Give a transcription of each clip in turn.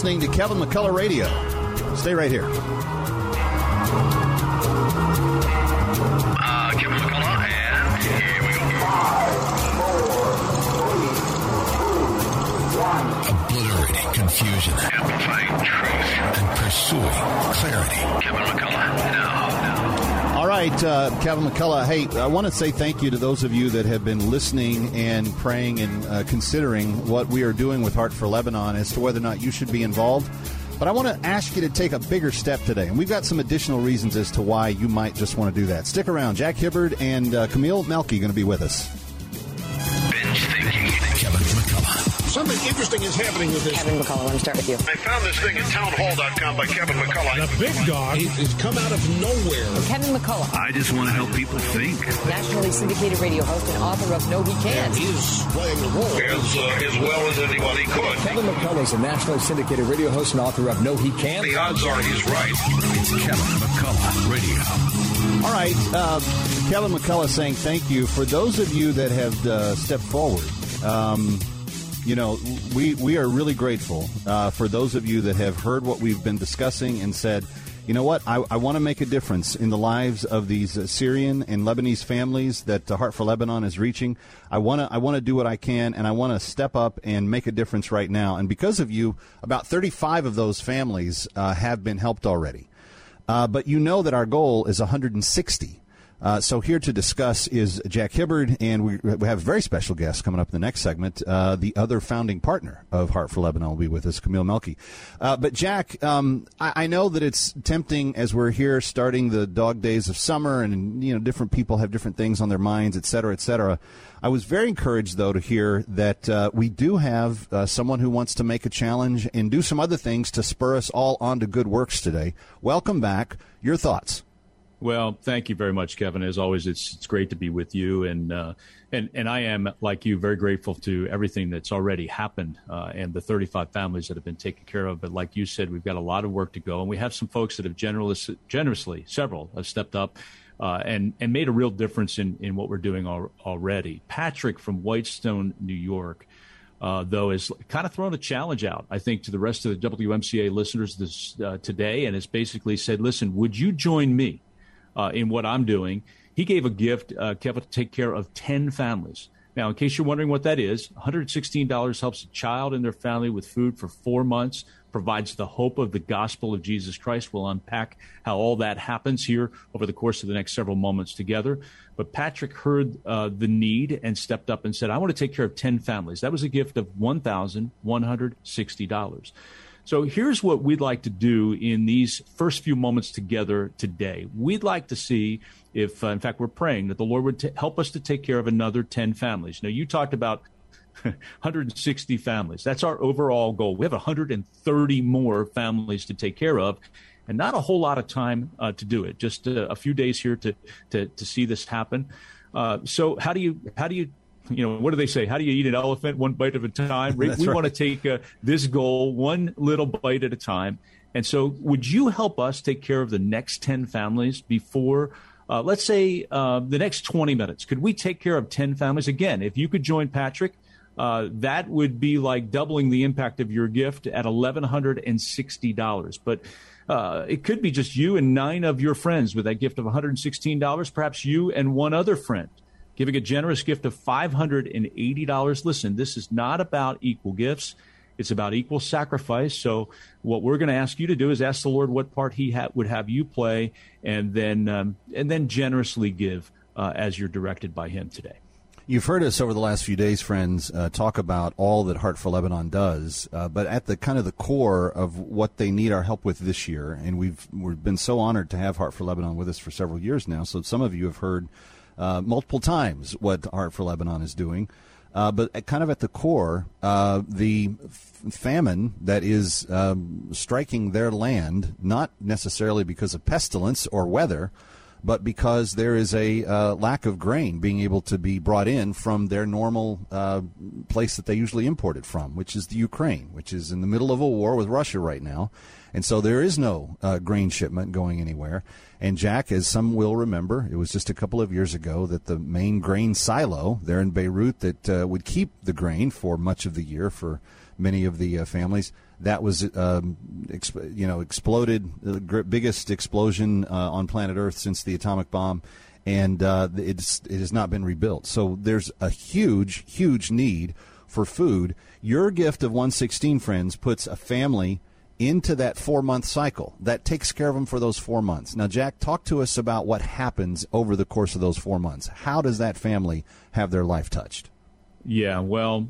listening to Kevin McCullough Radio. Stay right here. Kevin McCullough, and here we go. 5, 4, 3, 2, 1. Obliterating confusion. Amplifying truth. And pursuing clarity. Kevin McCullough, now. All right, Kevin McCullough, hey, I want to say thank you to those of you that have been listening and praying and considering what we are doing with Heart for Lebanon as to whether or not you should be involved. But I want to ask you to take a bigger step today, and we've got some additional reasons as to why you might just want to do that. Stick around. Jack Hibbard and Camille Melky going to be with us. Binge thinking. Kevin McCullough. Something interesting is happening with this. Kevin McCullough, let me start with you. I found this thing at townhall.com by Kevin McCullough. The big dog has come out of nowhere. Kevin McCullough. I just want to help people think. Nationally syndicated radio host and author of No He Can't. He's playing the role as well as anybody could. Kevin McCullough is a nationally syndicated radio host and author of No He Can't. The odds are he's right. It's Kevin McCullough Radio. All right, Kevin McCullough saying thank you. For those of you that have stepped forward, you know, we are really grateful for those of you that have heard what we've been discussing and said, you know what, I want to make a difference in the lives of these Syrian and Lebanese families that Heart for Lebanon is reaching. I want to do what I can, and I want to step up and make a difference right now. And because of you, about 35 of those families have been helped already. But you know that our goal is 160. So here to discuss is Jack Hibbard, and we have a very special guest coming up in the next segment. The other founding partner of Heart for Lebanon will be with us, Camille Melky. But Jack, I know that it's tempting as we're here starting the dog days of summer, and you know different people have different things on their minds, et cetera, et cetera. I was very encouraged, though, to hear that we do have someone who wants to make a challenge and do some other things to spur us all on to good works today. Welcome back. Your thoughts? Well, thank you very much, Kevin. As always, it's great to be with you, and I am, like you, very grateful to everything that's already happened and the 35 families that have been taken care of. But like you said, we've got a lot of work to go, and we have some folks that have generously, several have stepped up and made a real difference in what we're doing already. Patrick from Whitestone, New York, though, has kind of thrown a challenge out, I think, to the rest of the WMCA listeners today, and has basically said, listen, would you join me in what I'm doing? He gave a gift, Kevin, to take care of 10 families. Now, in case you're wondering what that is, $116 helps a child and their family with food for 4 months, provides the hope of the gospel of Jesus Christ. We'll unpack how all that happens here over the course of the next several moments together. But Patrick heard the need and stepped up and said, I want to take care of 10 families. That was a gift of $1,160. So here's what we'd like to do in these first few moments together today. We'd like to see if, in fact, we're praying that the Lord would help us to take care of another 10 families. Now, you talked about 160 families. That's our overall goal. We have 130 more families to take care of, and not a whole lot of time to do it. Just a few days here to see this happen. So how do you what do they say? How do you eat an elephant one bite at a time? We want to take this goal one little bite at a time. And so would you help us take care of the next 10 families before, let's say, the next 20 minutes? Could we take care of 10 families? Again, if you could join Patrick, that would be like doubling the impact of your gift at $1,160. But it could be just you and 9 of your friends with that gift of $116, perhaps you and one other friend giving a generous gift of $580. Listen, this is not about equal gifts. It's about equal sacrifice. So what we're going to ask you to do is ask the Lord what part he would have you play, and then generously give as you're directed by him today. You've heard us over the last few days, friends, talk about all that Heart for Lebanon does, but at the kind of the core of what they need our help with this year, and we've been so honored to have Heart for Lebanon with us for several years now, so some of you have heard multiple times what Heart for Lebanon is doing. But kind of at the core, the famine that is striking their land, not necessarily because of pestilence or weather, but because there is a lack of grain being able to be brought in from their normal place that they usually import it from, which is the Ukraine, which is in the middle of a war with Russia right now. And so there is no grain shipment going anywhere. And Jack, as some will remember, it was just a couple of years ago that the main grain silo there in Beirut that would keep the grain for much of the year for many of the families that was, exploded, the biggest explosion on planet Earth since the atomic bomb, and it has not been rebuilt. So there's a huge, huge need for food. Your gift of 116, friends, puts a family into that 4-month cycle. That takes care of them for those 4 months. Now, Jack, talk to us about what happens over the course of those 4 months. How does that family have their life touched? Yeah, well,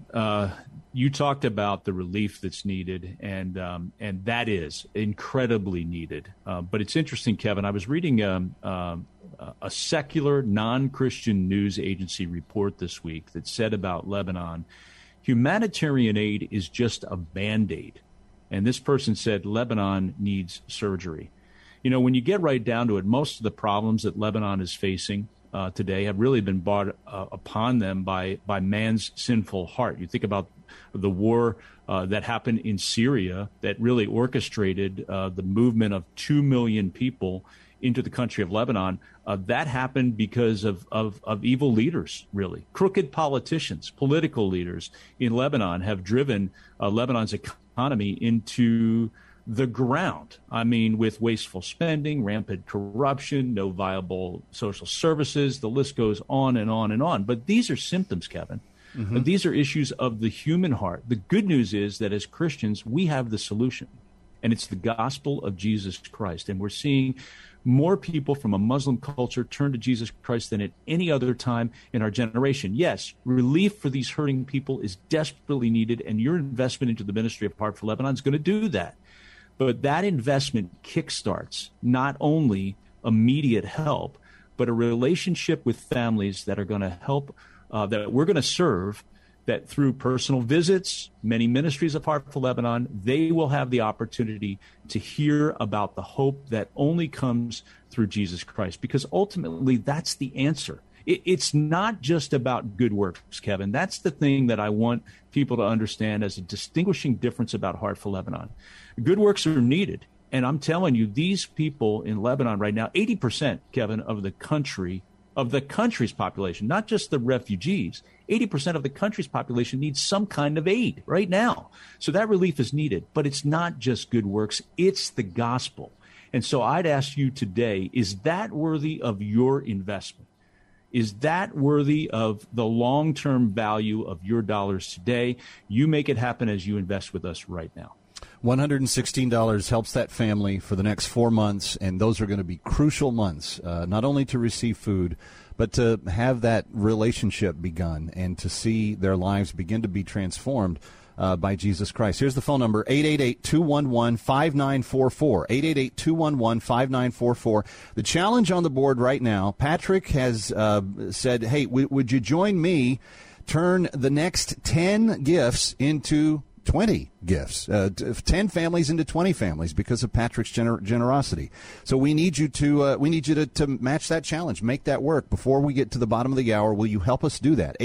you talked about the relief that's needed, and that is incredibly needed. But it's interesting, Kevin. I was reading a secular, non-Christian news agency report this week that said about Lebanon, humanitarian aid is just a Band-Aid. And this person said Lebanon needs surgery. You know, when you get right down to it, most of the problems that Lebanon is facing today have really been brought upon them by man's sinful heart. You think about the war that happened in Syria that really orchestrated the movement of 2 million people into the country of Lebanon. That happened because of evil leaders, really. Crooked politicians, political leaders in Lebanon have driven Lebanon's economy into the ground. I mean, with wasteful spending, rampant corruption, no viable social services, the list goes on and on and on. But these are symptoms, Kevin. Mm-hmm. These are issues of the human heart. The good news is that as Christians, we have the solution, and it's the gospel of Jesus Christ. And we're seeing more people from a Muslim culture turn to Jesus Christ than at any other time in our generation. Yes, relief for these hurting people is desperately needed, and your investment into the ministry of Heart for Lebanon is going to do that. But that investment kickstarts not only immediate help, but a relationship with families that are going to help, that we're going to serve, that through personal visits, many ministries of Heart for Lebanon, they will have the opportunity to hear about the hope that only comes through Jesus Christ. Because ultimately, that's the answer. It's not just about good works, Kevin. That's the thing that I want people to understand as a distinguishing difference about Heart for Lebanon. Good works are needed. And I'm telling you, these people in Lebanon right now, 80%, Kevin, of the country's population, not just the refugees, 80% of the country's population needs some kind of aid right now. So that relief is needed. But it's not just good works. It's the gospel. And so I'd ask you today, is that worthy of your investment? Is that worthy of the long-term value of your dollars today? You make it happen as you invest with us right now. $116 helps that family for the next 4 months, and those are going to be crucial months, not only to receive food, but to have that relationship begun and to see their lives begin to be transformed by Jesus Christ. Here's the phone number, 888-211-5944, 888-211-5944. The challenge on the board right now, Patrick has said, hey, would you join me, turn the next 10 gifts into 20 gifts, 10 families into 20 families because of Patrick's generosity. So we need you to to match that challenge, make that work. Before we get to the bottom of the hour, will you help us do that?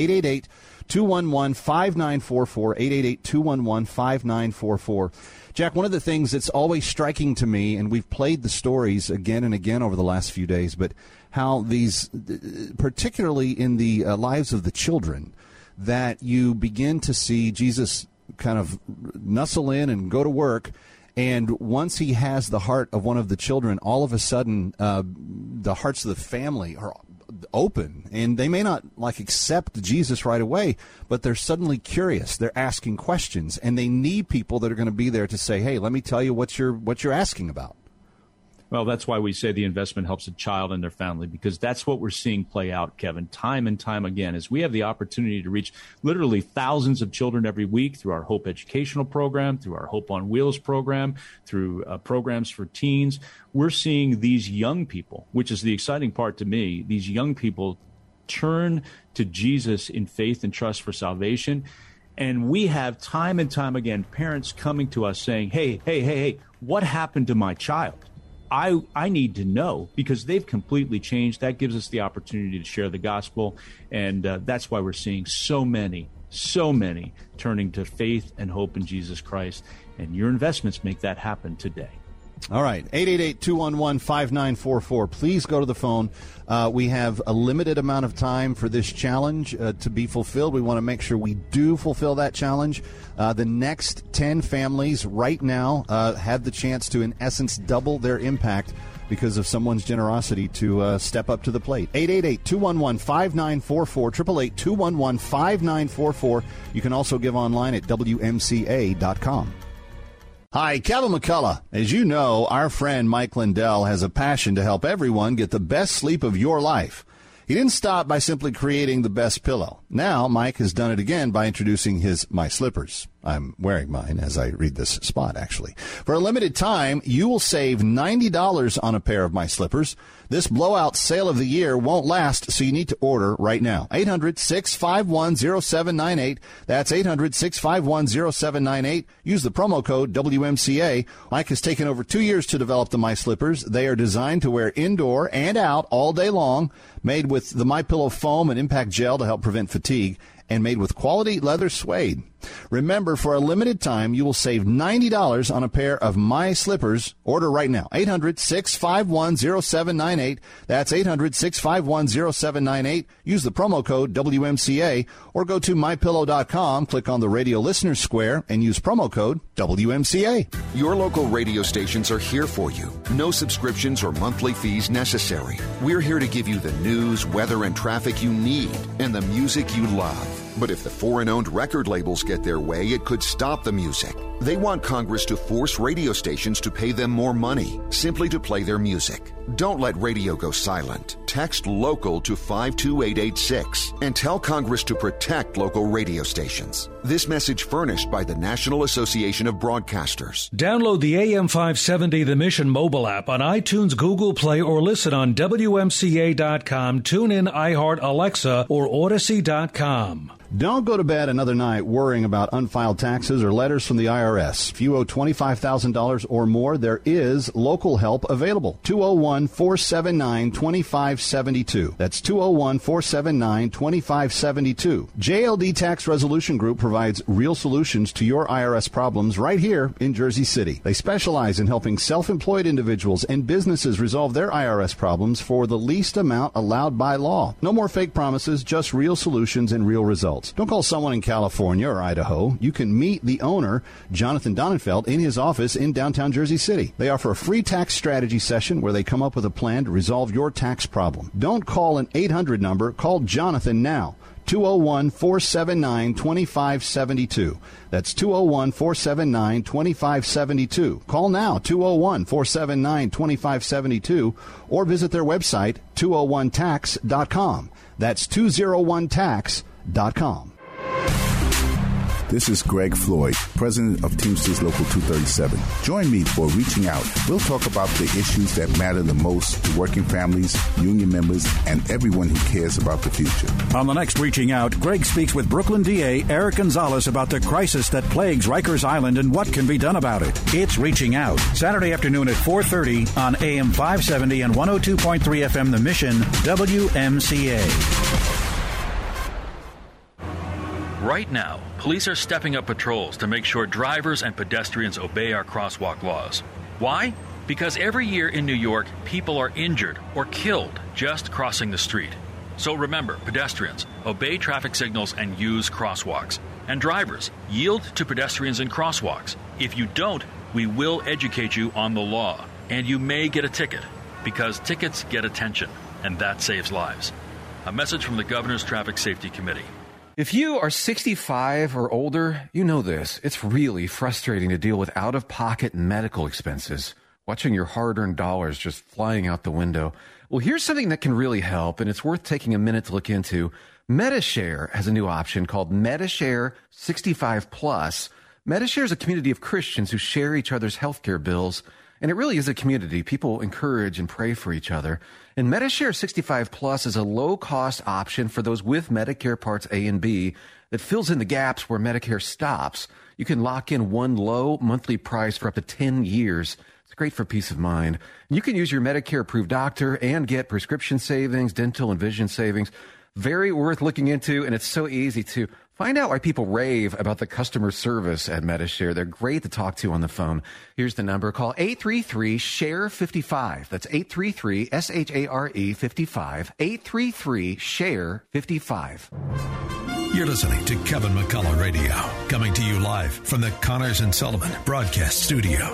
888-211-5944, 888-211-5944. Jack, one of the things that's always striking to me, and we've played the stories again and again over the last few days, but how these, particularly in the lives of the children, that you begin to see Jesus kind of nuzzle in and go to work, and once he has the heart of one of the children, all of a sudden the hearts of the family are open, and they may not accept Jesus right away, but they're suddenly curious. They're asking questions, and they need people that are going to be there to say, hey, let me tell you what you're asking about. Well, that's why we say the investment helps a child and their family, because that's what we're seeing play out, Kevin, time and time again, as we have the opportunity to reach literally thousands of children every week through our Hope Educational Program, through our Hope on Wheels program, through programs for teens. We're seeing these young people, which is the exciting part to me, these young people turn to Jesus in faith and trust for salvation. And we have time and time again parents coming to us saying, hey, what happened to my child? I need to know, because they've completely changed. That gives us the opportunity to share the gospel, and that's why we're seeing so many turning to faith and hope in Jesus Christ. And your investments make that happen today. All right, 888-211-5944. Please go to the phone. We have a limited amount of time for this challenge to be fulfilled. We want to make sure we do fulfill that challenge. The next 10 families right now have the chance to, in essence, double their impact because of someone's generosity to step up to the plate. 888-211-5944, 888-211-5944. You can also give online at WMCA.com. Hi, Kevin McCullough. As you know, our friend Mike Lindell has a passion to help everyone get the best sleep of your life. He didn't stop by simply creating the best pillow. Now, Mike has done it again by introducing his My Slippers. I'm wearing mine as I read this spot, actually. For a limited time, you will save $90 on a pair of My Slippers. This blowout sale of the year won't last, so you need to order right now. 800-651-0798. That's 800-651-0798. Use the promo code WMCA. Mike has taken over 2 years to develop the My Slippers. They are designed to wear indoor and out all day long, made with the MyPillow foam and impact gel to help prevent fatigue, and made with quality leather suede. Remember, for a limited time, you will save $90 on a pair of My Slippers. Order right now. 800-651-0798. That's 800-651-0798. Use the promo code WMCA or go to MyPillow.com, click on the radio listener square, and use promo code WMCA. Your local radio stations are here for you. No subscriptions or monthly fees necessary. We're here to give you the news, weather, and traffic you need and the music you love. But if the foreign-owned record labels get their way, it could stop the music. They want Congress to force radio stations to pay them more money, simply to play their music. Don't let radio go silent. Text LOCAL to 52886 and tell Congress to protect local radio stations. This message furnished by the National Association of Broadcasters. Download the AM 570 The Mission mobile app on iTunes, Google Play, or listen on WMCA.com, TuneIn, iHeart, Alexa, or Odyssey.com. Don't go to bed another night worrying about unfiled taxes or letters from the IRS. If you owe $25,000 or more, there is local help available. 201-479-2572. That's 201-479-2572. JLD Tax Resolution Group provides real solutions to your IRS problems right here in Jersey City. They specialize in helping self-employed individuals and businesses resolve their IRS problems for the least amount allowed by law. No more fake promises, just real solutions and real results. Don't call someone in California or Idaho. You can meet the owner, Jonathan Donenfeld, in his office in downtown Jersey City. They offer a free tax strategy session where they come up with a plan to resolve your tax problem. Don't call an 800 number. Call Jonathan now. 201-479-2572. That's 201-479-2572. Call now, 201-479-2572, or visit their website, 201tax.com. That's 201tax.com. This is Greg Floyd, president of Teamsters Local 237. Join me for Reaching Out. We'll talk about the issues that matter the most to working families, union members, and everyone who cares about the future. On the next Reaching Out, Greg speaks with Brooklyn DA Eric Gonzalez about the crisis that plagues Rikers Island and what can be done about it. It's Reaching Out, Saturday afternoon at 4:30 on AM 570 and 102.3 FM The Mission, WMCA. Right now, police are stepping up patrols to make sure drivers and pedestrians obey our crosswalk laws. Why? Because every year in New York, people are injured or killed just crossing the street. So remember, pedestrians, obey traffic signals and use crosswalks. And drivers, yield to pedestrians in crosswalks. If you don't, we will educate you on the law. And you may get a ticket, because tickets get attention, and that saves lives. A message from the Governor's Traffic Safety Committee. If you are 65 or older, you know this. It's really frustrating to deal with out-of-pocket medical expenses, watching your hard-earned dollars just flying out the window. Well, here's something that can really help, and it's worth taking a minute to look into. Medi-Share has a new option called Medi-Share 65 Plus. Medi-Share is a community of Christians who share each other's healthcare bills, and it really is a community. People encourage and pray for each other. And Medi-Share 65 Plus is a low-cost option for those with Medicare Parts A and B that fills in the gaps where Medicare stops. You can lock in one low monthly price for up to 10 years. It's great for peace of mind. And you can use your Medicare-approved doctor and get prescription savings, dental and vision savings. Very worth looking into, and it's so easy to Find out why people rave about the customer service at Medi-Share. They're great to talk to on the phone. Here's the number. Call 833-SHARE-55. That's 833-SHARE-55. 833-SHARE-55. You're listening to Kevin McCullough Radio, coming to you live from the Connors and Sullivan Broadcast Studio.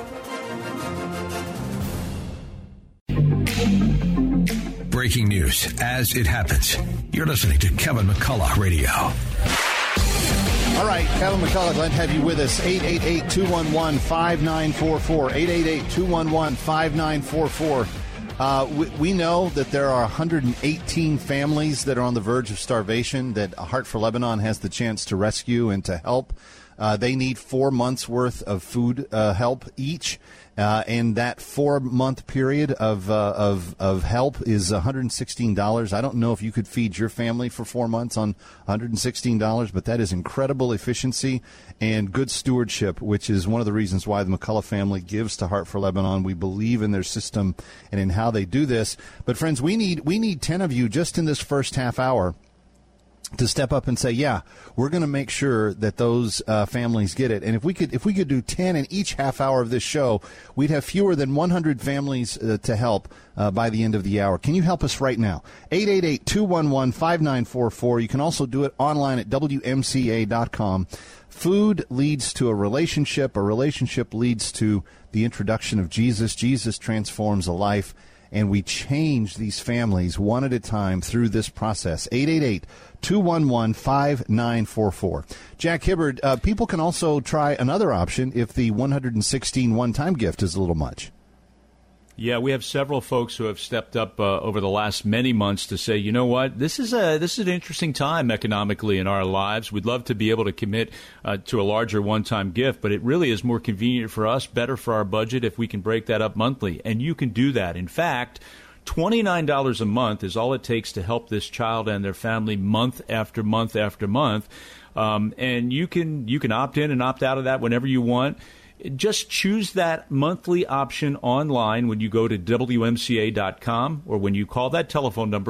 Breaking news as it happens. You're listening to Kevin McCullough Radio. All right, Kevin McCullough, glad to have you with us. 888-211-5944. 888-211-5944. We know that there are 118 families that are on the verge of starvation that Heart for Lebanon has the chance to rescue and to help. They need 4 months' worth of food help each. And that 4-month period of help is $116. I don't know if you could feed your family for 4 months on $116, but that is incredible efficiency and good stewardship, which is one of the reasons why the McCullough family gives to Heart for Lebanon. We believe in their system and in how they do this. But friends, we need 10 of you just in this first half hour to step up and say, yeah, we're going to make sure that those families get it. And if we could do 10 in each half hour of this show, we'd have fewer than 100 families to help by the end of the hour. Can you help us right now? 888-211-5944. You can also do it online at WMCA.com. Food leads to a relationship leads to the introduction of Jesus. Jesus transforms a life. And we change these families one at a time through this process. 888-211-5944. Jack Hibbard, people can also try another option if the 116 one-time gift is a little much. Yeah, we have several folks who have stepped up over the last many months to say, you know what, this is an interesting time economically in our lives. We'd love to be able to commit to a larger one-time gift, but it really is more convenient for us, better for our budget if we can break that up monthly. And you can do that. In fact, $29 a month is all it takes to help this child and their family month after month after month. And you can opt in and opt out of that whenever you want. Just choose that monthly option online when you go to WMCA.com or when you call that telephone number,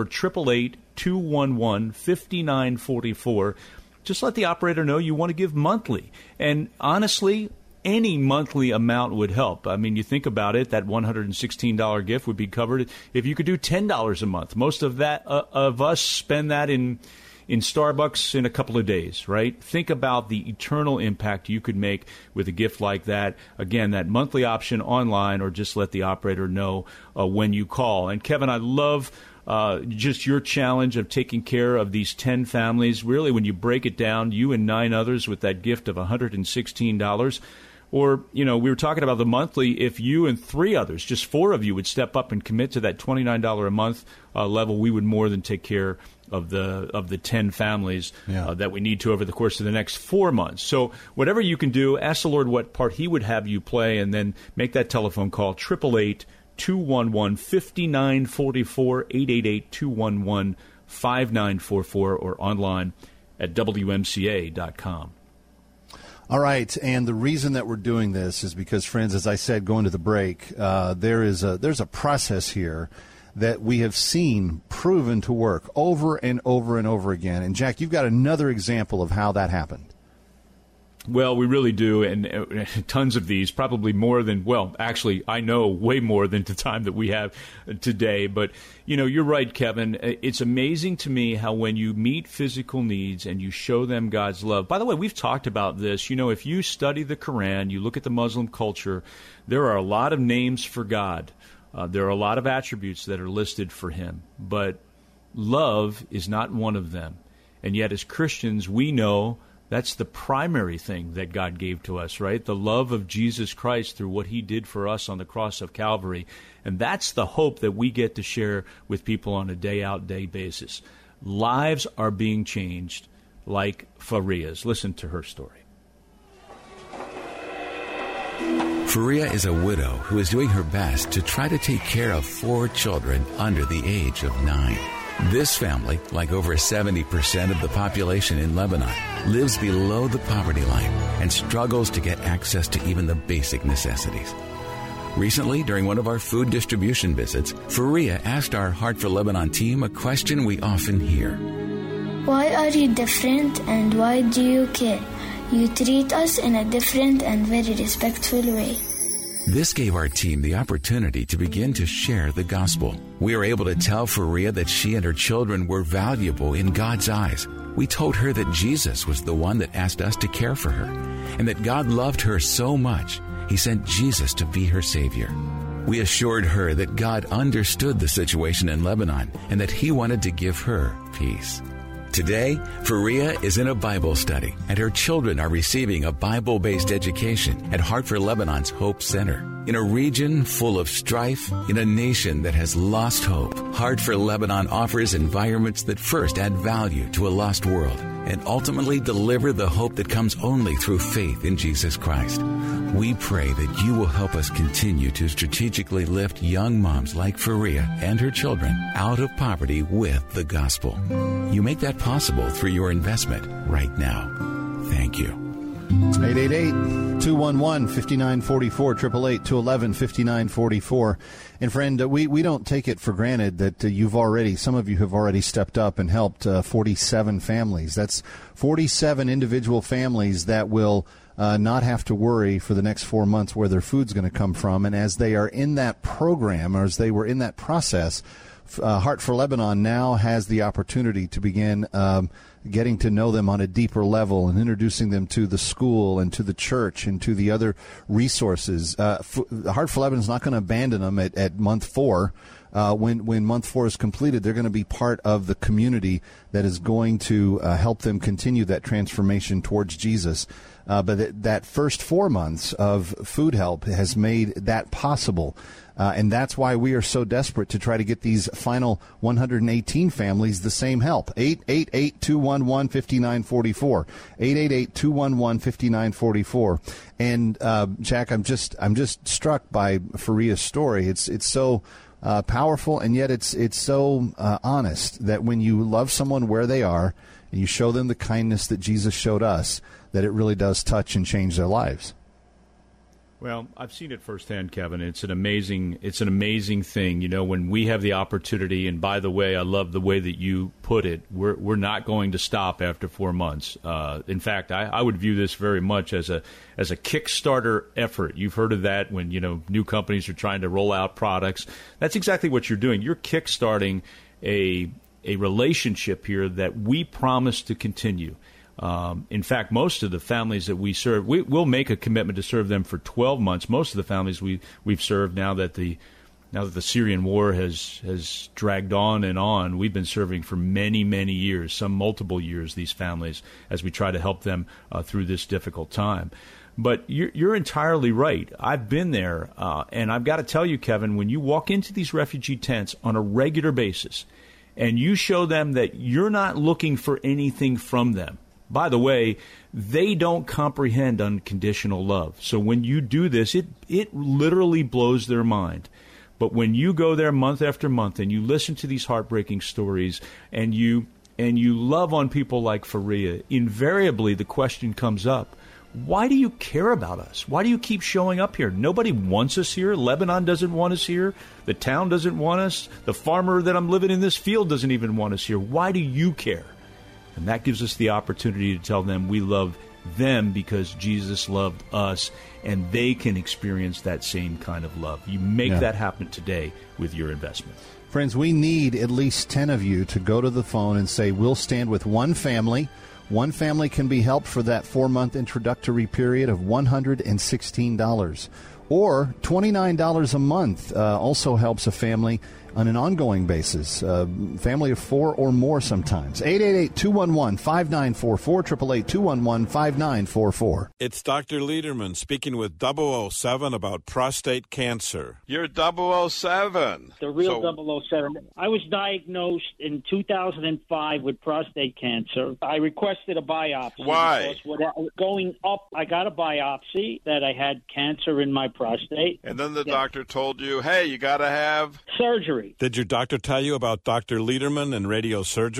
888-211-5944. Just let the operator know you want to give monthly. And honestly, any monthly amount would help. I mean, you think about it, that $116 gift would be covered if you could do $10 a month. Most of us spend that in Starbucks in a couple of days, right? Think about the eternal impact you could make with a gift like that. Again, that monthly option online, or just let the operator know when you call. And Kevin, I love just your challenge of taking care of these 10 families. Really, when you break it down, you and 9 others with that gift of $116. Or, we were talking about the monthly. If you and 3 others, just 4 of you, would step up and commit to that $29 a month level, we would more than take care of the 10 families that we need to over the course of the next 4 months. So whatever you can do, ask the Lord what part He would have you play, and then make that telephone call, 888-211-5944, 888-211-5944, or online at WMCA.com. All right, and the reason that we're doing this is because, friends, as I said going to the break, there's a process here that we have seen proven to work over and over and over again. And, Jack, you've got another example of how that happened. Well, we really do, and tons of these, probably more than, well, actually, I know way more than the time that we have today. But, you're right, Kevin. It's amazing to me how when you meet physical needs and you show them God's love. By the way, we've talked about this. If you study the Quran, you look at the Muslim culture, there are a lot of names for God. There are a lot of attributes that are listed for Him. But love is not one of them. And yet, as Christians, we know that's the primary thing that God gave to us, right? The love of Jesus Christ through what He did for us on the cross of Calvary. And that's the hope that we get to share with people on a day-out, day basis. Lives are being changed like Faria's. Listen to her story. Faria is a widow who is doing her best to try to take care of 4 children under the age of 9. This family, like over 70% of the population in Lebanon, lives below the poverty line and struggles to get access to even the basic necessities. Recently, during one of our food distribution visits, Faria asked our Heart for Lebanon team a question we often hear. Why are you different and why do you care? You treat us in a different and very respectful way. This gave our team the opportunity to begin to share the gospel. We were able to tell Faria that she and her children were valuable in God's eyes. We told her that Jesus was the one that asked us to care for her, and that God loved her so much, He sent Jesus to be her Savior. We assured her that God understood the situation in Lebanon and that He wanted to give her peace. Today, Faria is in a Bible study, and her children are receiving a Bible-based education at Heart for Lebanon's Hope Center. In a region full of strife, in a nation that has lost hope, Heart for Lebanon offers environments that first add value to a lost world and ultimately deliver the hope that comes only through faith in Jesus Christ. We pray that you will help us continue to strategically lift young moms like Faria and her children out of poverty with the gospel. You make that possible through your investment right now. Thank you. 888-211-5944, 888-211-5944. And friend, we don't take it for granted that some of you have already stepped up and helped 47 families. That's 47 individual families that will not have to worry for the next 4 months where their food's going to come from. And as they are in that program, or as they were in that process, Heart for Lebanon now has the opportunity to begin getting to know them on a deeper level and introducing them to the school and to the church and to the other resources. Heart for Lebanon is not going to abandon them at month 4. When month 4 is completed, they're going to be part of the community that is going to help them continue that transformation towards Jesus. But that first 4 months of food help has made that possible. And that's why we are so desperate to try to get these final 118 families the same help. 888-211-5944. 888-211-5944. And Jack, I'm just struck by Faria's story. It's so powerful, and yet it's so honest that when you love someone where they are and you show them the kindness that Jesus showed us, that it really does touch and change their lives. Well, I've seen it firsthand, Kevin. It's an amazing thing. You know, when we have the opportunity, and by the way, I love the way that you put it, we're not going to stop after 4 months. In fact, I would view this very much as a Kickstarter effort. You've heard of that when, new companies are trying to roll out products. That's exactly what you're doing. You're kickstarting a relationship here that we promise to continue. In fact, most of the families that we serve, we'll make a commitment to serve them for 12 months. Most of the families we've served now that the Syrian war has dragged on, we've been serving for many, many years, some multiple years, these families, as we try to help them through this difficult time. But you're entirely right. I've been there, and I've got to tell you, Kevin, when you walk into these refugee tents on a regular basis and you show them that you're not looking for anything from them. By the way, they don't comprehend unconditional love. So when you do this, it literally blows their mind. But when you go there month after month and you listen to these heartbreaking stories and you love on people like Faria, invariably the question comes up, why do you care about us? Why do you keep showing up here? Nobody wants us here. Lebanon doesn't want us here. The town doesn't want us. The farmer that I'm living in this field doesn't even want us here. Why do you care? And that gives us the opportunity to tell them we love them because Jesus loved us, and they can experience that same kind of love. You make that happen today with your investment. Friends, we need at least 10 of you to go to the phone and say, we'll stand with one family. One family can be helped for that 4-month introductory period of $116. Or $29 a month also helps a family on an ongoing basis, family of 4 or more sometimes. 888-211-5944, 888-211-5944. It's Dr. Lederman speaking with 007 about prostate cancer. You're 007. The real 007. I was diagnosed in 2005 with prostate cancer. I requested a biopsy. Why? Going up, I got a biopsy that I had cancer in my prostate. And then the doctor told you, hey, you got to have surgery. Did your doctor tell you about Dr. Lederman and radiosurgery?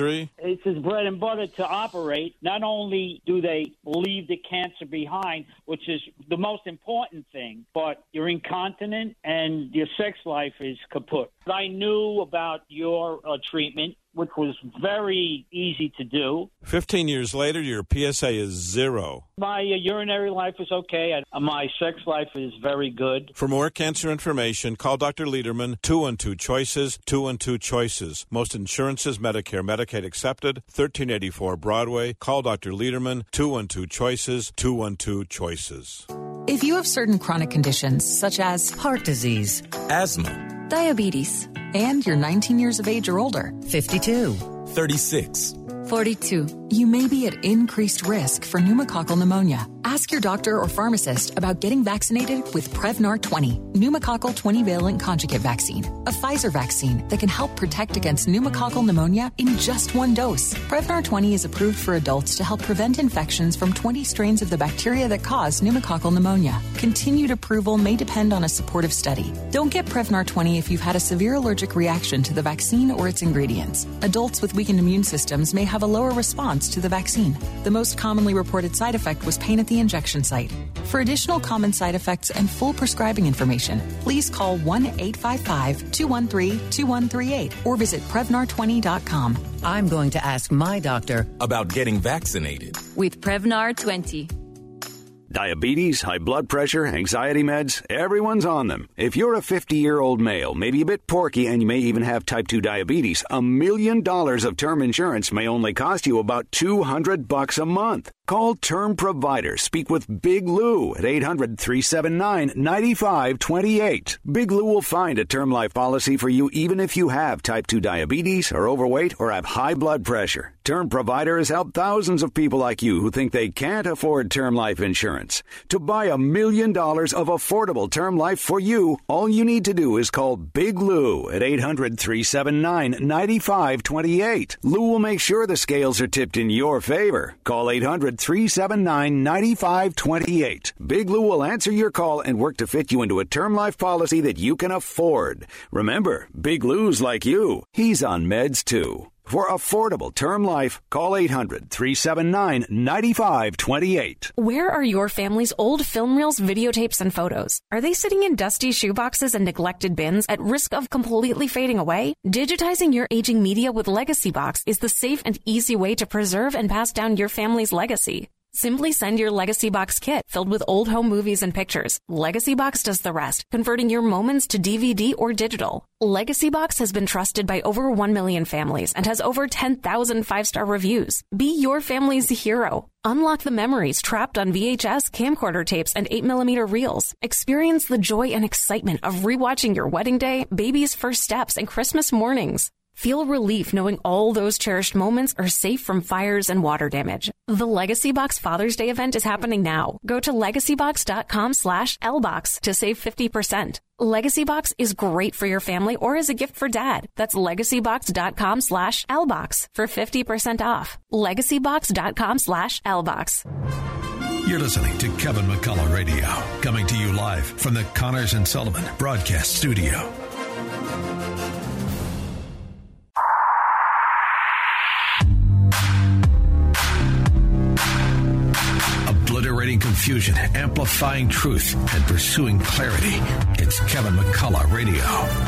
it's his bread and butter to operate. Not only do they leave the cancer behind, which is the most important thing, but you're incontinent and your sex life is kaput. I knew about your treatment, which was very easy to do. 15 years later, your PSA is 0. My urinary life is okay. My sex life is very good. For more cancer information, call Dr. Lederman, 212-CHOICES, 212-CHOICES. Most insurances, Medicare, Medicaid accepted, 1384 Broadway. Call Dr. Lederman, 212-CHOICES, 212-CHOICES. If you have certain chronic conditions, such as heart disease, asthma, diabetes, and you're 19 years of age or older, 52, 36, 42, you may be at increased risk for pneumococcal pneumonia. Ask your doctor or pharmacist about getting vaccinated with Prevnar 20, pneumococcal 20-valent conjugate vaccine, a Pfizer vaccine that can help protect against pneumococcal pneumonia in just one dose. Prevnar 20 is approved for adults to help prevent infections from 20 strains of the bacteria that cause pneumococcal pneumonia. Continued approval may depend on a supportive study. Don't get Prevnar 20 if you've had a severe allergic reaction to the vaccine or its ingredients. Adults with weakened immune systems may have a lower response to the vaccine. The most commonly reported side effect was pain at the injection site. For additional common side effects and full prescribing information, please call 1-855-213-2138 or visit Prevnar20.com. I'm going to ask my doctor about getting vaccinated with Prevnar 20. Diabetes, high blood pressure, anxiety meds, everyone's on them. If you're a 50-year-old male, maybe a bit porky, and you may even have type 2 diabetes, $1 million of term insurance may only cost you about $200 a month. Call Term Provider. Speak with Big Lou at 800-379-9528. Big Lou will find a term life policy for you even if you have type 2 diabetes, are overweight, or have high blood pressure. Term Provider has helped thousands of people like you who think they can't afford term life insurance. To buy $1 million of affordable term life for you, all you need to do is call Big Lou at 800-379-9528. Lou will make sure the scales are tipped in your favor. Call 800-379-9528. Big Lou will answer your call and work to fit you into a term life policy that you can afford. Remember, Big Lou's like you. He's on meds too. For affordable term life, call 800-379-9528. Where are your family's old film reels, videotapes, and photos? Are they sitting in dusty shoeboxes and neglected bins at risk of completely fading away? Digitizing your aging media with LegacyBox is the safe and easy way to preserve and pass down your family's legacy. Simply send your LegacyBox kit filled with old home movies and pictures. LegacyBox does the rest, converting your moments to DVD or digital. LegacyBox has been trusted by over 1 million families and has over 10,000 five-star reviews. Be your family's hero. Unlock the memories trapped on VHS, camcorder tapes, and 8mm reels. Experience the joy and excitement of rewatching your wedding day, baby's first steps, and Christmas mornings. Feel relief knowing all those cherished moments are safe from fires and water damage. The LegacyBox Father's Day event is happening now. Go to LegacyBox.com/LBox to save 50%. LegacyBox is great for your family or as a gift for dad. That's LegacyBox.com/LBox for 50% off. LegacyBox.com/LBox. You're listening to Kevin McCullough Radio, coming to you live from the Connors and Sullivan Broadcast Studio. Obliterating confusion, amplifying truth, and pursuing clarity. It's Kevin McCullough Radio.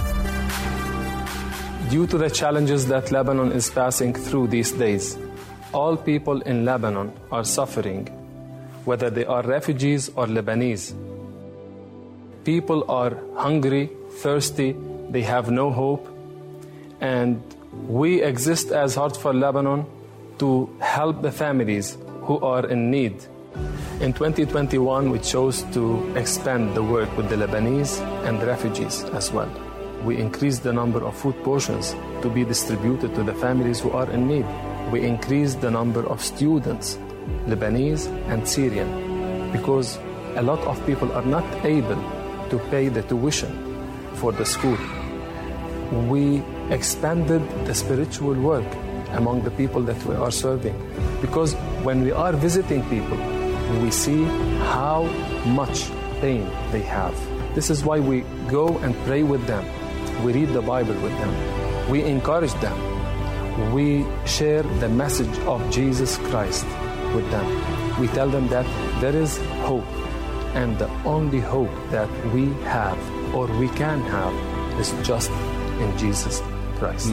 Due to the challenges that Lebanon is passing through these days, all people in Lebanon are suffering, whether they are refugees or Lebanese. People are hungry, thirsty, they have no hope, and we exist as Heart for Lebanon to help the families who are in need. In 2021, we chose to expand the work with the Lebanese and refugees as well. We increased the number of food portions to be distributed to the families who are in need. We increased the number of students, Lebanese and Syrian, because a lot of people are not able to pay the tuition for the school. We expanded the spiritual work among the people that we are serving, because when we are visiting people, we see how much pain they have. This is why we go and pray with them. We read the Bible with them. We encourage them. we share the message of Jesus Christ with them. We tell them that there is hope, and the only hope that we have or we can have is just in Jesus Christ.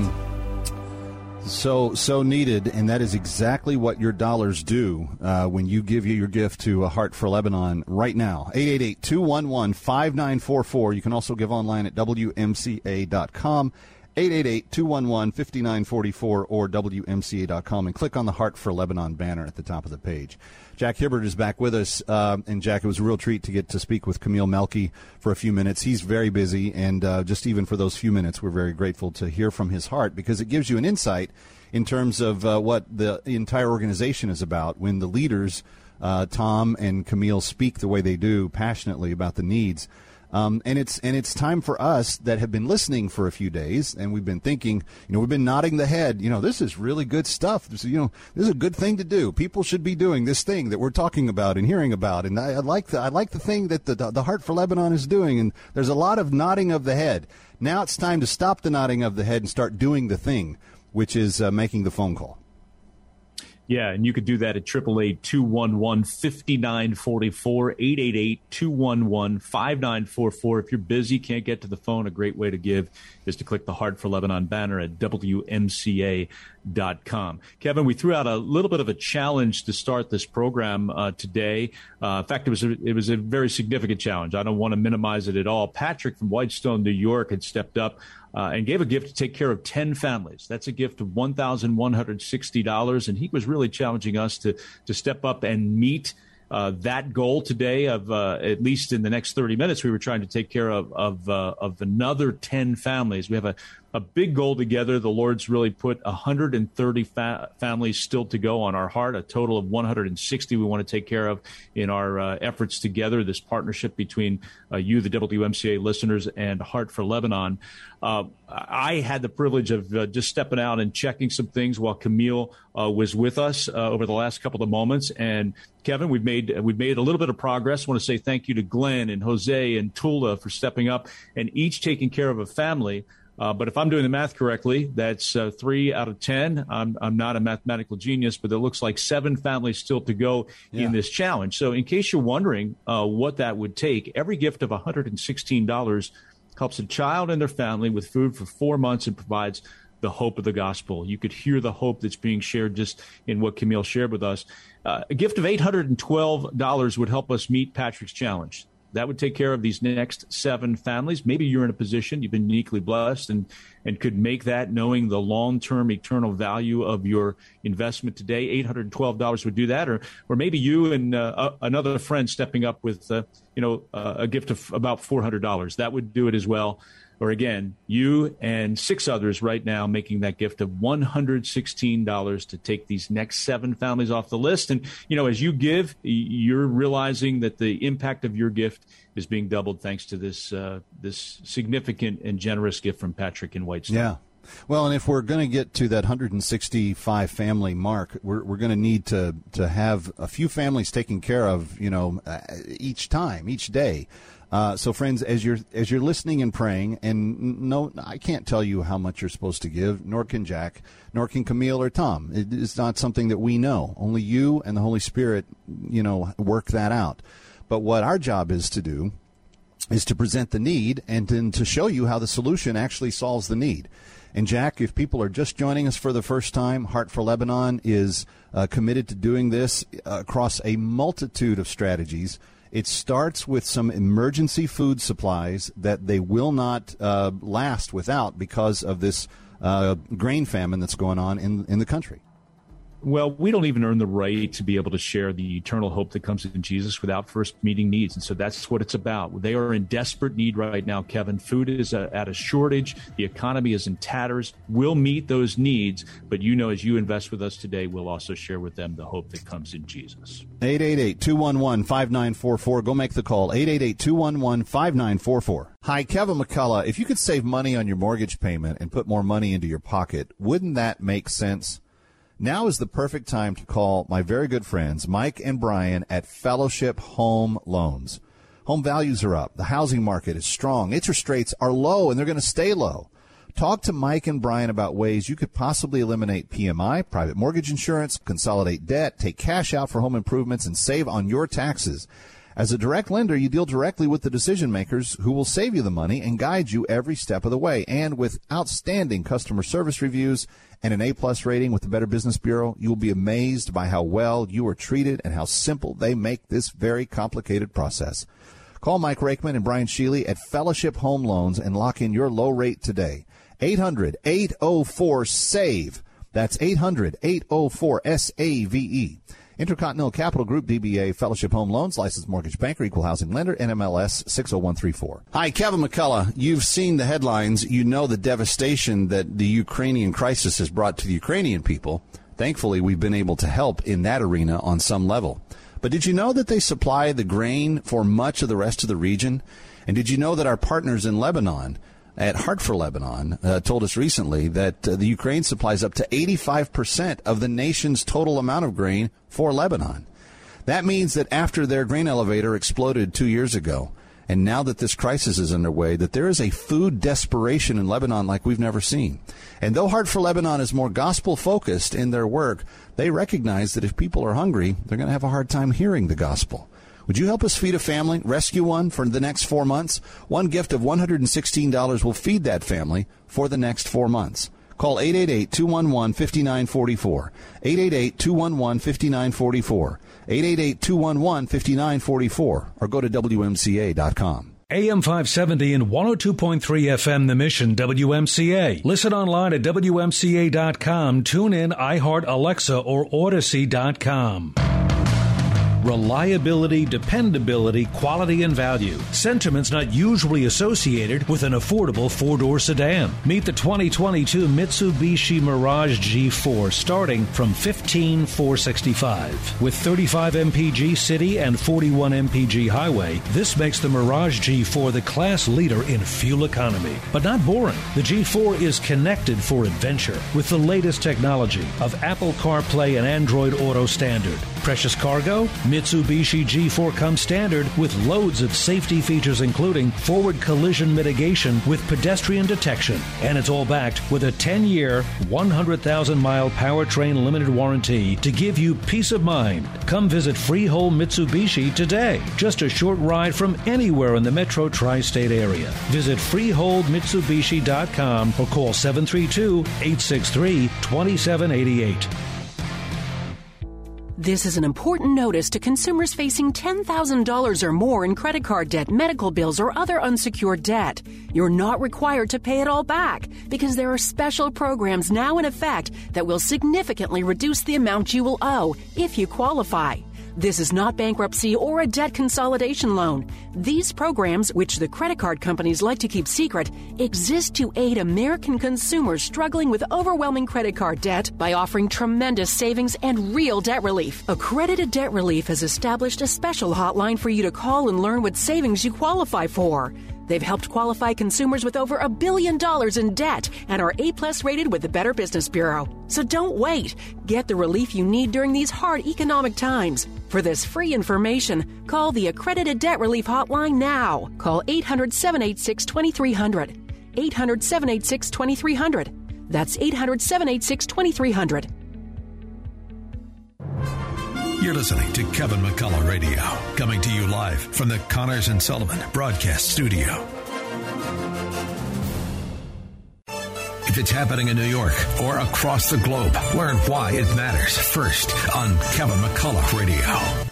So needed, and that is exactly what your dollars do when you give your gift to a Heart for Lebanon right now. 888-211-5944. You can also give online at WMCA.com. 888-211-5944 or WMCA.com, and click on the Heart for Lebanon banner at the top of the page. Jack Hibbert is back with us, and Jack, it was a real treat to get to speak with Camille Melky for a few minutes. He's very busy, and just even for those few minutes, we're very grateful to hear from his heart, because it gives you an insight in terms of what the entire organization is about when the leaders, Tom and Camille, speak the way they do passionately about the needs. And it's time for us that have been listening for a few days, and we've been thinking, we've been nodding the head, this is really good stuff. This is a good thing to do. People should be doing this thing that we're talking about and hearing about. And I like the thing that the Heart for Lebanon is doing. And there's a lot of nodding of the head. Now it's time to stop the nodding of the head and start doing the thing, which is making the phone call. Yeah, and you could do that at 888-211-5944, 888-211-5944. If you're busy, can't get to the phone, a great way to give is to click the Heart for Lebanon banner at WMCA.com. Kevin, we threw out a little bit of a challenge to start this program today. In fact, it was a very significant challenge. I don't want to minimize it at all. Patrick from Whitestone, New York, had stepped up and gave a gift to take care of 10 families. That's a gift of $1,160, and he was really challenging us to step up and meet that goal today of at least in the next 30 minutes. We were trying to take care of another 10 families. We have a big goal together. The Lord's really put 130 families still to go on our heart, a total of 160 we want to take care of in our efforts together, this partnership between you, the WMCA listeners, and Heart for Lebanon. I had the privilege of just stepping out and checking some things while Camille was with us over the last couple of moments. And Kevin, we've made a little bit of progress. I want to say thank you to Glenn and Jose and Tula for stepping up and each taking care of a family. But if I'm doing the math correctly, that's 3 out of 10. I'm not a mathematical genius, but it looks like 7 families still to go in this challenge. So in case you're wondering what that would take, every gift of $116 helps a child and their family with food for 4 months and provides the hope of the gospel. You could hear the hope that's being shared just in what Camille shared with us. A gift of $812 would help us meet Patrick's challenge. That would take care of these next 7 families. Maybe you're in a position, you've been uniquely blessed and could make that knowing the long-term eternal value of your investment today. $812 would do that. Or maybe you and another friend stepping up with, a gift of about $400. That would do it as well. Or again, you and 6 others right now making that gift of $116 to take these next 7 families off the list. And, as you give, you're realizing that the impact of your gift is being doubled thanks to this significant and generous gift from Patrick in Whitestone. Yeah. Well, and if we're going to get to that 165 family mark, we're going to need to have a few families taken care of, each day. So, friends, as you're listening and praying, and no, I can't tell you how much you're supposed to give, nor can Jack, nor can Camille or Tom. It's not something that we know. Only you and the Holy Spirit, work that out. But what our job is to do is to present the need and then to show you how the solution actually solves the need. And, Jack, if people are just joining us for the first time, Heart for Lebanon is committed to doing this across a multitude of strategies. It starts with some emergency food supplies that they will not last without because of this grain famine that's going on in the country. Well, we don't even earn the right to be able to share the eternal hope that comes in Jesus without first meeting needs. And so that's what it's about. They are in desperate need right now, Kevin. Food is at a shortage. The economy is in tatters. We'll meet those needs. But as you invest with us today, we'll also share with them the hope that comes in Jesus. 888-211-5944. Go make the call. 888-211-5944. Hi, Kevin McCullough. If you could save money on your mortgage payment and put more money into your pocket, wouldn't that make sense? Now is the perfect time to call my very good friends, Mike and Brian at Fellowship Home Loans. Home values are up. The housing market is strong. Interest rates are low, and they're going to stay low. Talk to Mike and Brian about ways you could possibly eliminate PMI, private mortgage insurance, consolidate debt, take cash out for home improvements, and save on your taxes. As a direct lender, you deal directly with the decision makers who will save you the money and guide you every step of the way. And with outstanding customer service reviews and an A-plus rating with the Better Business Bureau, you will be amazed by how well you are treated and how simple they make this very complicated process. Call Mike Rakeman and Brian Sheely at Fellowship Home Loans and lock in your low rate today. 800-804-SAVE. That's 800-804-SAVE. Intercontinental Capital Group, DBA, Fellowship Home Loans, licensed mortgage banker, equal housing lender, NMLS 60134. Hi, Kevin McCullough. You've seen the headlines. You know the devastation that the Ukrainian crisis has brought to the Ukrainian people. Thankfully, we've been able to help in that arena on some level. But did you know that they supply the grain for much of the rest of the region? And did you know that our partners in Lebanon, at Heart for Lebanon, told us recently that the Ukraine supplies up to 85% of the nation's total amount of grain for Lebanon. That means that after their grain elevator exploded 2 years ago, and now that this crisis is underway, that there is a food desperation in Lebanon like we've never seen. And though Heart for Lebanon is more gospel-focused in their work, they recognize that if people are hungry, they're going to have a hard time hearing the gospel. Would you help us feed a family, rescue one for the next 4 months? One gift of $116 will feed that family for the next 4 months. Call 888-211-5944. 888-211-5944. 888-211-5944. Or go to WMCA.com. AM 570 and 102.3 FM, The Mission, WMCA. Listen online at WMCA.com. Tune in, iHeart, Alexa, or Odyssey.com. Reliability, dependability, quality, and value. Sentiments not usually associated with an affordable four-door sedan. Meet the 2022 Mitsubishi Mirage G4 starting from $15,465. With 35 mpg city and 41 mpg highway, this makes the Mirage G4 the class leader in fuel economy. But not boring. The G4 is connected for adventure with the latest technology of Apple CarPlay and Android Auto Standard. Precious cargo? Mitsubishi G4 comes standard with loads of safety features including forward collision mitigation with pedestrian detection. And it's all backed with a 10-year, 100,000-mile powertrain limited warranty to give you peace of mind. Come visit Freehold Mitsubishi today. Just a short ride from anywhere in the Metro Tri-State area. Visit freeholdmitsubishi.com or call 732-863-2788. This is an important notice to consumers facing $10,000 or more in credit card debt, medical bills, or other unsecured debt. You're not required to pay it all back because there are special programs now in effect that will significantly reduce the amount you will owe if you qualify. This is not bankruptcy or a debt consolidation loan. These programs, which the credit card companies like to keep secret, exist to aid American consumers struggling with overwhelming credit card debt by offering tremendous savings and real debt relief. Accredited Debt Relief has established a special hotline for you to call and learn what savings you qualify for. They've helped qualify consumers with over $1 billion in debt and are A-plus rated with the Better Business Bureau. So don't wait. Get the relief you need during these hard economic times. For this free information, call the Accredited Debt Relief Hotline now. Call 800-786-2300. 800-786-2300. That's 800-786-2300. You're listening to Kevin McCullough Radio, coming to you live from the Connors and Sullivan Broadcast Studio. If it's happening in New York or across the globe, learn why it matters first on Kevin McCullough Radio.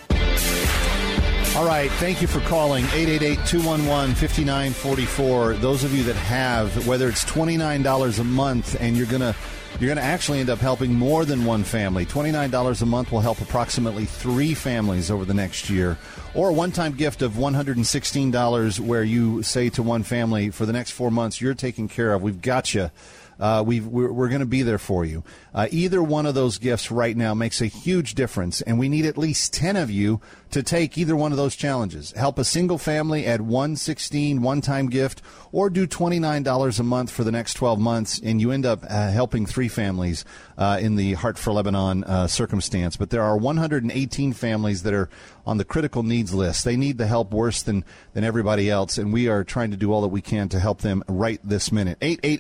All right, thank you for calling 888-211-5944. Those of you that have, whether it's $29 a month and you're going to actually end up helping more than one family. $29 a month will help approximately 3 families over the next year. Or a one-time gift of $116 where you say to one family, for the next 4 months, you're taken care of. We've got you. We're going to be there for you. Either one of those gifts right now makes a huge difference, and we need at least 10 of you to take either one of those challenges. Help a single family at $116 one-time gift, or do $29 a month for the next 12 months, and you end up helping 3 families in the Heart for Lebanon circumstance. But there are 118 families that are on the critical needs list. They need the help worse than everybody else, and we are trying to do all that we can to help them right this minute.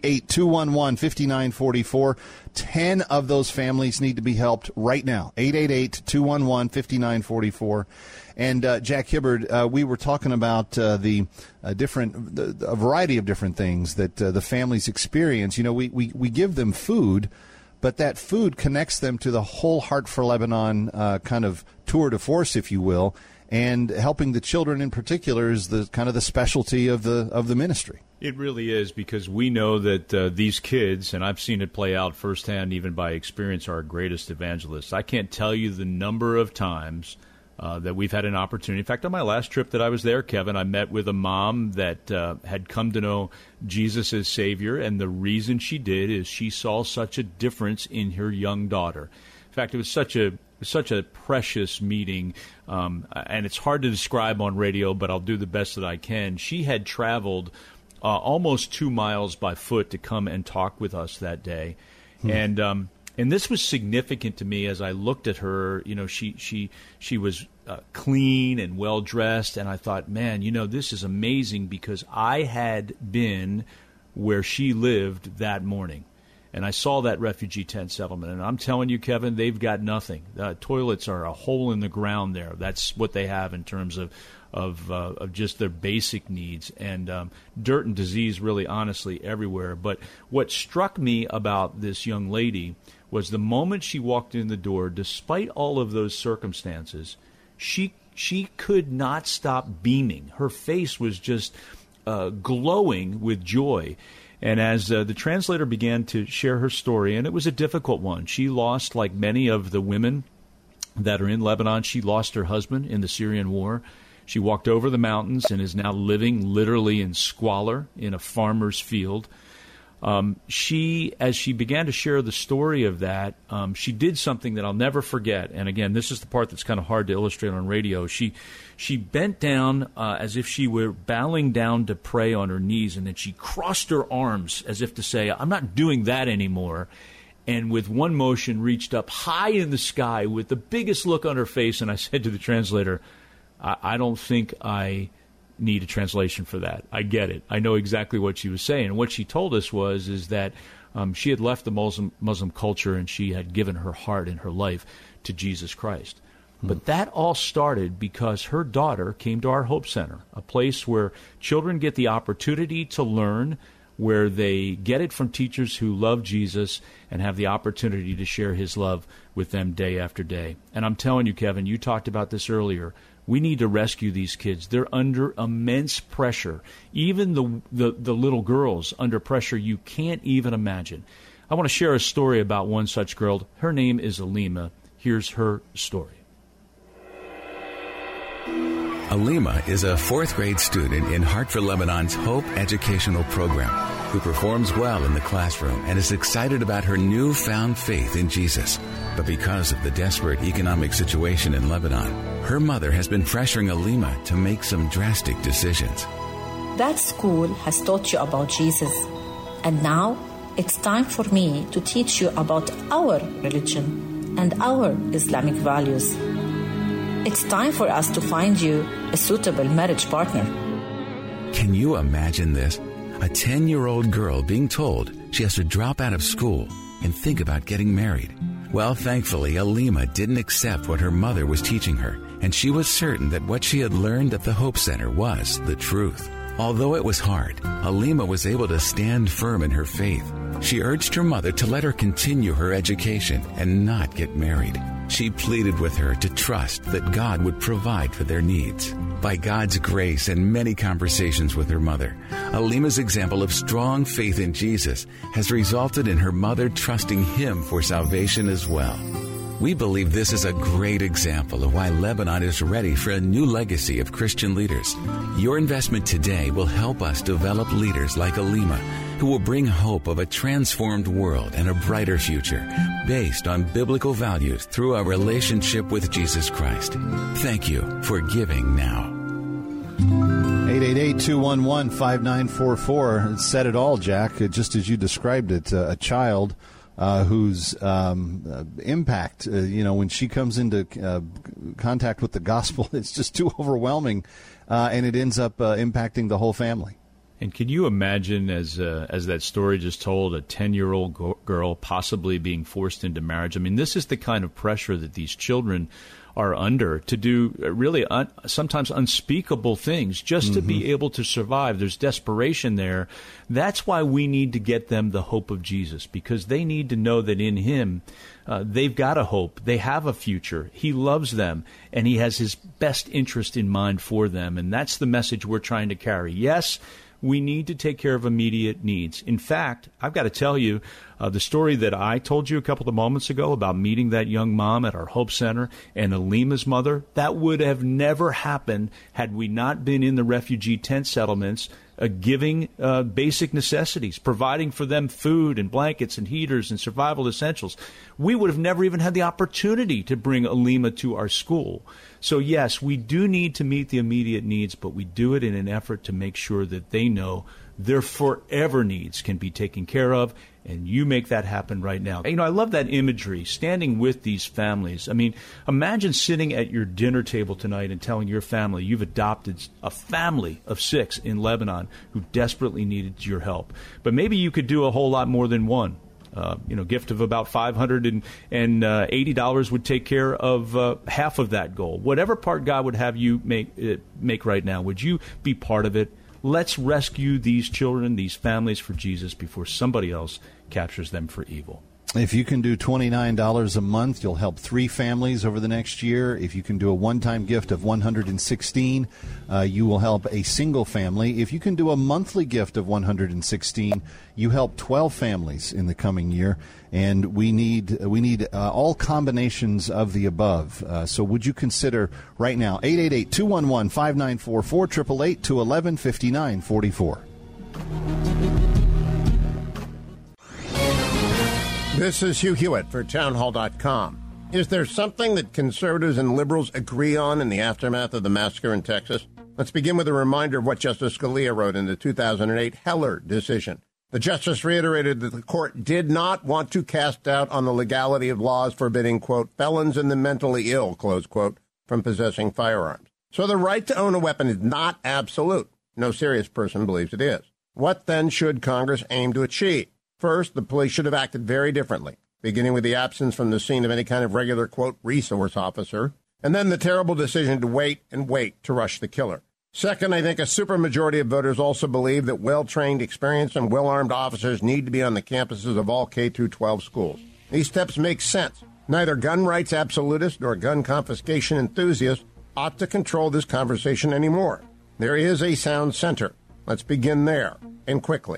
888-211-5944. 10 of those families need to be helped right now. 888-211-5944. And Jack Hibbard, we were talking about a variety of different things that the families experience. You know, we give them food, but that food connects them to the whole Heart for Lebanon kind of tour de force, if you will, and helping the children in particular is the kind of the specialty of the ministry. It really is, because we know that these kids, and I've seen it play out firsthand even by experience, are our greatest evangelists. I can't tell you the number of times that we've had an opportunity. In fact, on my last trip that I was there, Kevin, I met with a mom that had come to know Jesus as Savior, and the reason she did is she saw such a difference in her young daughter. In fact, it was such a precious meeting, and it's hard to describe on radio, but I'll do the best that I can. She had traveled almost 2 miles by foot to come and talk with us that day, and this was significant to me as I looked at her. You know, she was clean and well dressed, and I thought, man, you know, this is amazing, because I had been where she lived that morning. And I saw that refugee tent settlement, and I'm telling you, Kevin, they've got nothing. Toilets are a hole in the ground there. That's what they have in terms of just their basic needs, and dirt and disease, really, honestly, everywhere. But what struck me about this young lady was the moment she walked in the door, despite all of those circumstances, she could not stop beaming. Her face was just glowing with joy. And as the translator began to share her story, and it was a difficult one, she lost, like many of the women that are in Lebanon, she lost her husband in the Syrian war. She walked over the mountains and is now living literally in squalor in a farmer's field. As she began to share the story of that, she did something that I'll never forget. And again, this is the part that's kind of hard to illustrate on radio. She bent down as if she were bowing down to pray on her knees, and then she crossed her arms as if to say, I'm not doing that anymore. And with one motion reached up high in the sky with the biggest look on her face. And I said to the translator, I don't think I need a translation for that. I get it. I know exactly what she was saying. And what she told us is that she had left the Muslim culture, and she had given her heart and her life to Jesus Christ. But that all started because her daughter came to our Hope Center, a place where children get the opportunity to learn, where they get it from teachers who love Jesus and have the opportunity to share his love with them day after day. And I'm telling you, Kevin, you talked about this earlier. We need to rescue these kids. They're under immense pressure. Even the little girls under pressure you can't even imagine. I want to share a story about one such girl. Her name is Alima. Here's her story. Alima is a 4th grade student in Heart for Lebanon's Hope Educational Program who performs well in the classroom and is excited about her newfound faith in Jesus. But because of the desperate economic situation in Lebanon, her mother has been pressuring Alima to make some drastic decisions. That school has taught you about Jesus, and now it's time for me to teach you about our religion and our Islamic values. It's time for us to find you a suitable marriage partner. Can you imagine this? A 10-year-old girl being told she has to drop out of school and think about getting married. Well, thankfully, Alima didn't accept what her mother was teaching her, and she was certain that what she had learned at the Hope Center was the truth. Although it was hard, Alima was able to stand firm in her faith. She urged her mother to let her continue her education and not get married. She pleaded with her to trust that God would provide for their needs. By God's grace and many conversations with her mother, Alima's example of strong faith in Jesus has resulted in her mother trusting Him for salvation as well. We believe this is a great example of why Lebanon is ready for a new legacy of Christian leaders. Your investment today will help us develop leaders like Alima who will bring hope of a transformed world and a brighter future based on biblical values through a relationship with Jesus Christ. Thank you for giving now. 888-211-5944. It said it all, Jack, just as you described it. A child whose impact, when she comes into contact with the gospel, it's just too overwhelming, and it ends up impacting the whole family. And can you imagine, as that story just told, a 10-year-old girl possibly being forced into marriage? I mean, this is the kind of pressure that these children are under to do really sometimes unspeakable things just to be able to survive. There's desperation there. That's why we need to get them the hope of Jesus, because they need to know that in him they've got a hope. They have a future. He loves them, and he has his best interest in mind for them. And that's the message we're trying to carry. Yes, we need to take care of immediate needs. In fact, I've got to tell you the story that I told you a couple of moments ago about meeting that young mom at our Hope Center and Alima's mother. That would have never happened had we not been in the refugee tent settlements giving basic necessities, providing for them food and blankets and heaters and survival essentials. We would have never even had the opportunity to bring Alima to our school. So, yes, we do need to meet the immediate needs, but we do it in an effort to make sure that they know their forever needs can be taken care of, and you make that happen right now. You know, I love that imagery, standing with these families. I mean, imagine sitting at your dinner table tonight and telling your family you've adopted a family of 6 in Lebanon who desperately needed your help. But maybe you could do a whole lot more than one. Gift of about $580 would take care of half of that goal. Whatever part God would have you make right now, would you be part of it? Let's rescue these children, these families for Jesus before somebody else captures them for evil. If you can do $29 a month, you'll help 3 families over the next year. If you can do a one-time gift of $116, you will help a single family. If you can do a monthly gift of $116, you help 12 families in the coming year. And we need all combinations of the above. So would you consider right now, 888-211-5944, 888-211-5944. This is Hugh Hewitt for townhall.com. Is there something that conservatives and liberals agree on in the aftermath of the massacre in Texas? Let's begin with a reminder of what Justice Scalia wrote in the 2008 Heller decision. The justice reiterated that the court did not want to cast doubt on the legality of laws forbidding, quote, felons and the mentally ill, close quote, from possessing firearms. So the right to own a weapon is not absolute. No serious person believes it is. What then should Congress aim to achieve? First, the police should have acted very differently, beginning with the absence from the scene of any kind of regular, quote, resource officer, and then the terrible decision to wait to rush the killer. Second, I think a supermajority of voters also believe that well-trained, experienced, and well-armed officers need to be on the campuses of all K-12 schools. These steps make sense. Neither gun rights absolutists nor gun confiscation enthusiasts ought to control this conversation anymore. There is a sound center. Let's begin there, and quickly.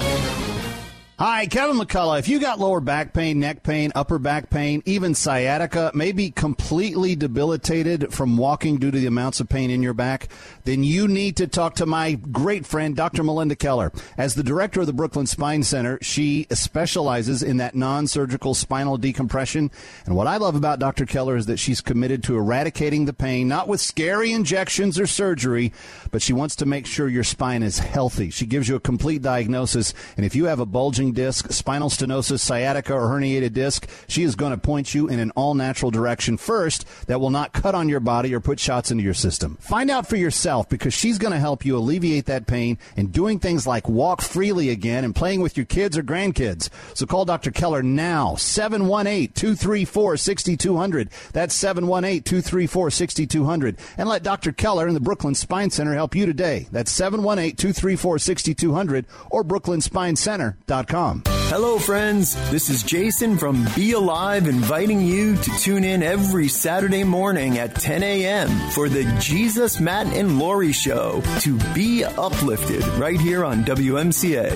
Hi, Kevin McCullough. If you got lower back pain, neck pain, upper back pain, even sciatica, maybe completely debilitated from walking due to the amounts of pain in your back, then you need to talk to my great friend, Dr. Melinda Keller. As the director of the Brooklyn Spine Center, she specializes in that non-surgical spinal decompression. And what I love about Dr. Keller is that she's committed to eradicating the pain, not with scary injections or surgery, but she wants to make sure your spine is healthy. She gives you a complete diagnosis, and if you have a bulging disc, spinal stenosis, sciatica, or herniated disc, she is going to point you in an all-natural direction first that will not cut on your body or put shots into your system. Find out for yourself, because she's going to help you alleviate that pain and doing things like walk freely again and playing with your kids or grandkids. So call Dr. Keller now, 718-234-6200. That's 718-234-6200. And let Dr. Keller and the Brooklyn Spine Center help you today. That's 718-234-6200 or brooklynspinecenter.com. Hello, friends. This is Jason from Be Alive, inviting you to tune in every Saturday morning at 10 a.m. for the Jesus, Matt, and Lori Show to be uplifted right here on WMCA.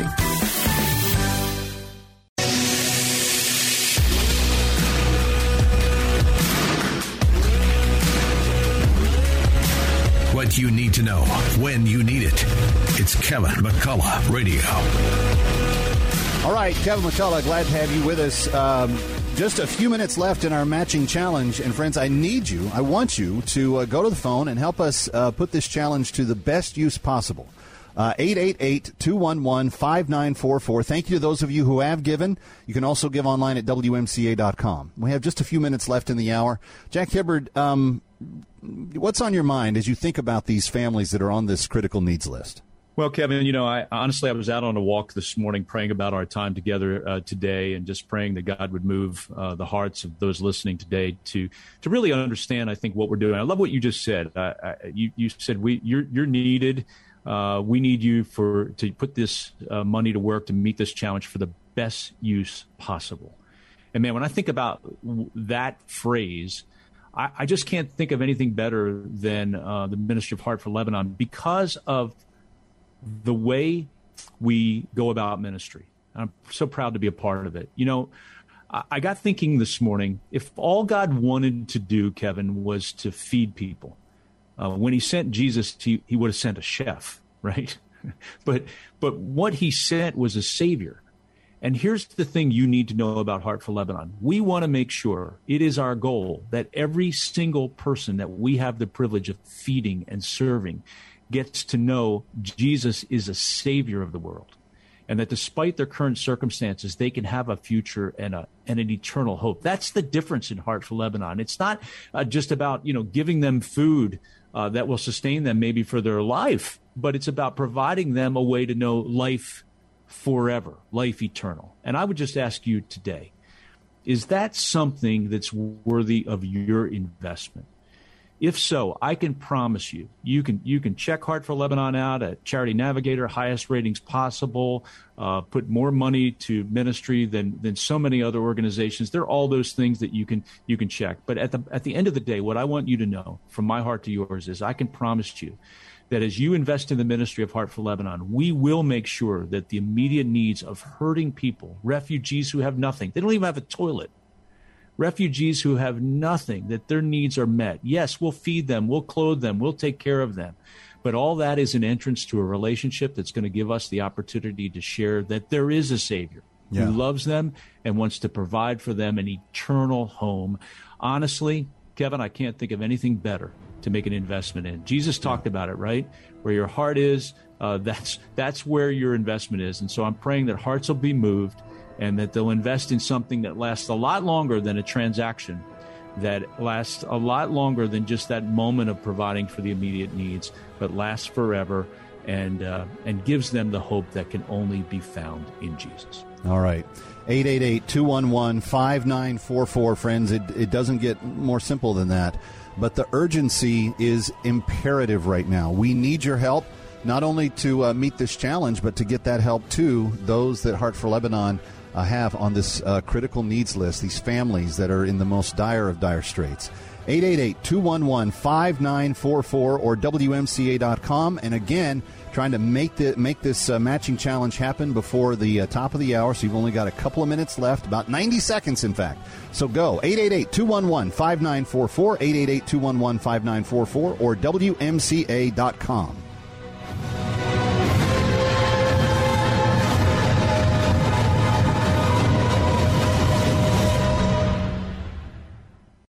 What what you need to know when you need it. It's Kevin McCullough Radio. All right, Kevin McCullough, glad to have you with us. Just a few minutes left in our matching challenge. And, friends, I want you to go to the phone and help us put this challenge to the best use possible. 888-211-5944. Thank you to those of you who have given. You can also give online at WMCA.com. We have just a few minutes left in the hour. Jack Hibbard, what's on your mind as you think about these families that are on this critical needs list? Well, Kevin, I was out on a walk this morning praying about our time together today and just praying that God would move the hearts of those listening today to really understand, I think, what we're doing. I love what you just said. You said you're needed. We need you to put this money to work to meet this challenge for the best use possible. And, man, when I think about that phrase, I just can't think of anything better than the Ministry of Heart for Lebanon because of the way we go about ministry. I'm so proud to be a part of it. I got thinking this morning, if all God wanted to do, Kevin, was to feed people, when he sent Jesus, he would have sent a chef, right? but what he sent was a savior. And here's the thing you need to know about Heart for Lebanon. We want to make sure, it is our goal, that every single person that we have the privilege of feeding and serving gets to know Jesus is a savior of the world, and that despite their current circumstances, they can have a future and an eternal hope. That's the difference in Heart for Lebanon. It's not just about, giving them food that will sustain them maybe for their life, but it's about providing them a way to know life forever, life eternal. And I would just ask you today, is that something that's worthy of your investment? If so, I can promise you, you can check Heart for Lebanon out at Charity Navigator, highest ratings possible, put more money to ministry than so many other organizations. There are all those things that you can check. But at the end of the day, what I want you to know from my heart to yours is I can promise you that as you invest in the ministry of Heart for Lebanon, we will make sure that the immediate needs of hurting people, refugees who have nothing, they don't even have a toilet, refugees who have nothing, that their needs are met. Yes, we'll feed them, we'll clothe them, we'll take care of them. But all that is an entrance to a relationship that's going to give us the opportunity to share that there is a Savior who loves them and wants to provide for them an eternal home. Honestly, Kevin, I can't think of anything better to make an investment in. Jesus talked about it, right? Where your heart is, that's where your investment is. And so I'm praying that hearts will be moved and that they'll invest in something that lasts a lot longer than a transaction, that lasts a lot longer than just that moment of providing for the immediate needs, but lasts forever and gives them the hope that can only be found in Jesus. All right. 888-211-5944, friends. It doesn't get more simple than that. But the urgency is imperative right now. We need your help, not only to meet this challenge, but to get that help to those that Heart for Lebanon have on this critical needs list, these families that are in the most dire of dire straits. 888-211-5944 or WMCA.com. And again, trying to make this matching challenge happen before the top of the hour. So you've only got a couple of minutes left, about 90 seconds, in fact. So go, 888-211-5944, 888-211-5944, or WMCA.com.